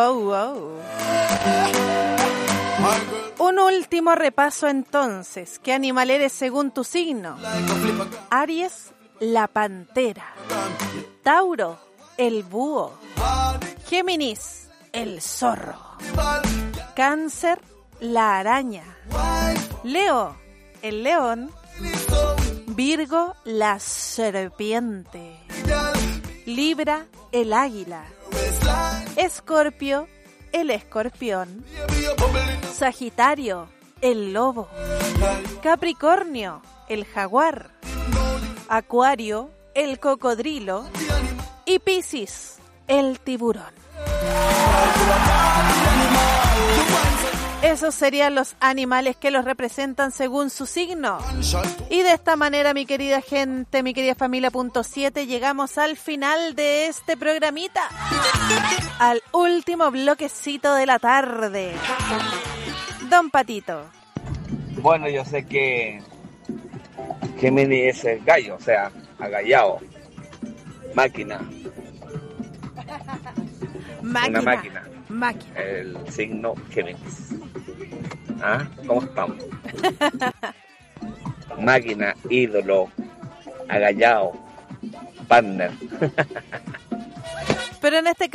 wow. Un último repaso entonces. ¿Qué animal eres según tu signo? Aries, la pantera. Tauro, el búho. Géminis, el zorro. Cáncer, la araña. Leo, el león. Virgo, la serpiente. Libra, el águila. Escorpio, el escorpión. Sagitario, el lobo. Capricornio, el jaguar. Acuario, el cocodrilo. Y Piscis, el tiburón. Esos serían los animales que los representan según su signo. Y de esta manera, mi querida gente, mi querida familia punto 7, llegamos al final de este programita. Al último bloquecito de la tarde. Don Patito. Bueno, yo sé que Géminis es el gallo, o sea, agallado. Máquina. Una máquina. El signo Géminis. ¿Ah? ¿Cómo estamos? Máquina, ídolo, agallado, partner. Pero en este